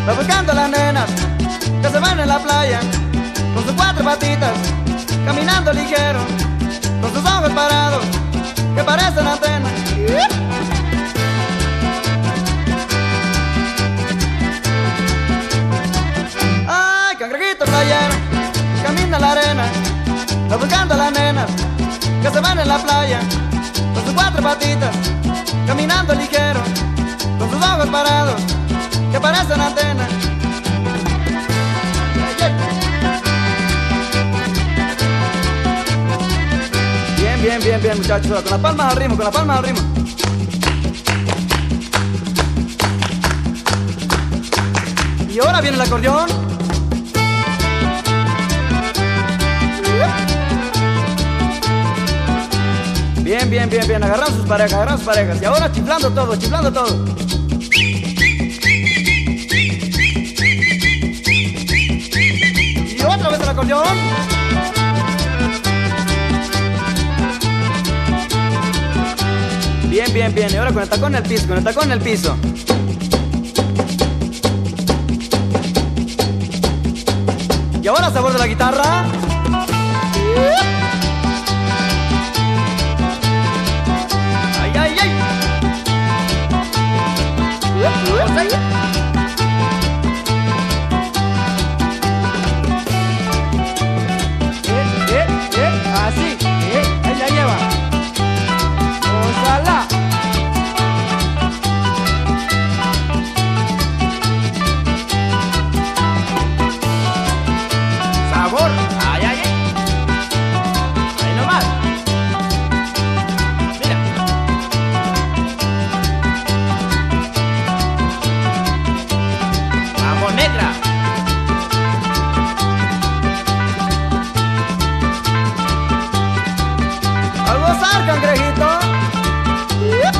Va buscando a las nenas que se van en la playa con sus cuatro patitas, caminando ligero, con sus ojos parados que parecen antenas. Ay, cangrejito playero, camina en la arena, va buscando a las nenas que se van en la playa con sus cuatro patitas, caminando ligero, con sus ojos parados que parecen antenas. Bien, bien, bien, bien, muchachos, con las palmas al ritmo, con las palmas al ritmo. Y ahora viene el acordeón. Bien, bien, bien, bien, agarran sus parejas, agarran sus parejas. Y ahora chiflando todo, chiflando todo. Y otra vez el acordeón. Bien, bien, bien, y ahora con el tacón en el piso, con el tacón en el piso. Y ahora sabor de la guitarra. Ay, ay, ay. Así, ahí la lleva. Ojalá. Sabor, ay, ay, ay. Ahí nomás. Mira. Vamos, negra. Al gozar, cangrejito.